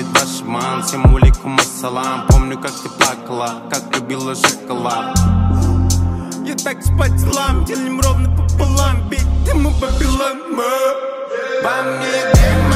перед вашим ан. Всем алейкум ассалам. Помню, как ты плакала, как любила шоколад. Я так по делам, делим ровно пополам. Ведь ты мы по белам. Во мне